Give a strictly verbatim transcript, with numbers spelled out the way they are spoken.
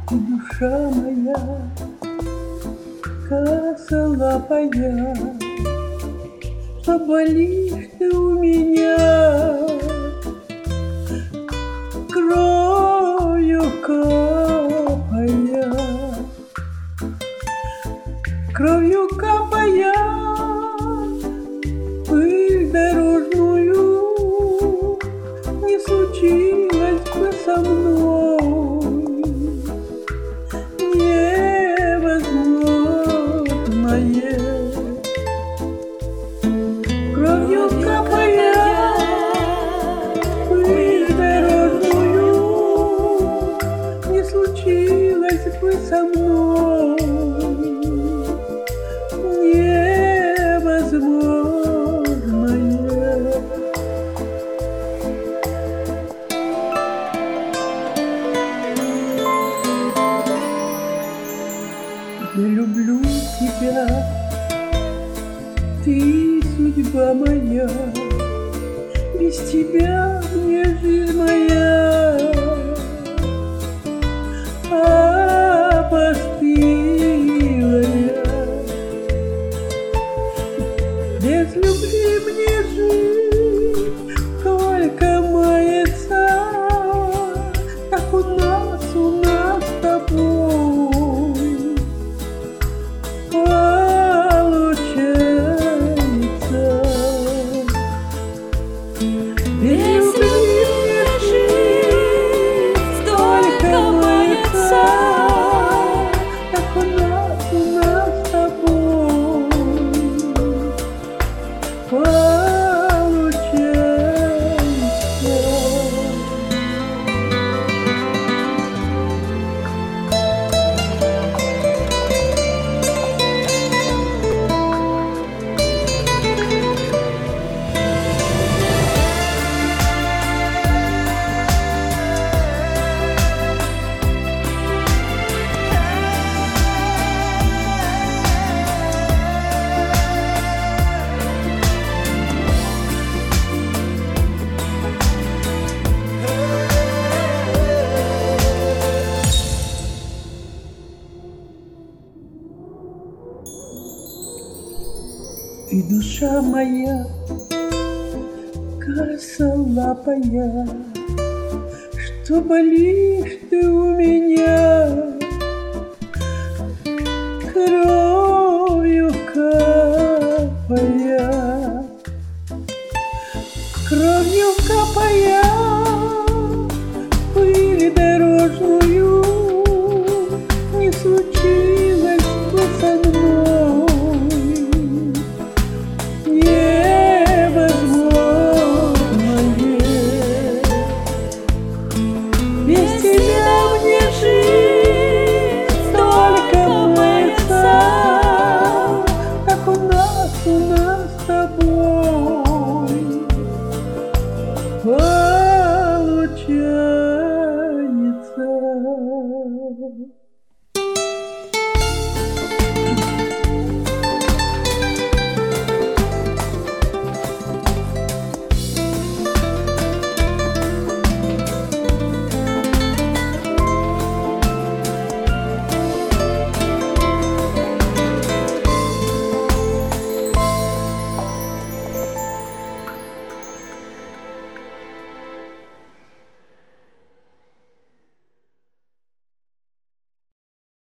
И душа моя косолапая, что болишь ты у меня кровью капая, кровью капая пыль дорожную. Не случилось бы со мной невозможное. Кровью капая пыль дорожную, не случилось бы со мной невозможное. Я люблю тебя, ты судьба моя, без тебя мне жизнь моя опостылая. Без любви мне жизнь только мается, как у нас, у нас с тобой получается. Без любви мне жизнь только мается, как у нас, у нас с тобой получается. И душа моя косолапая, что болишь ты у меня кровью капая.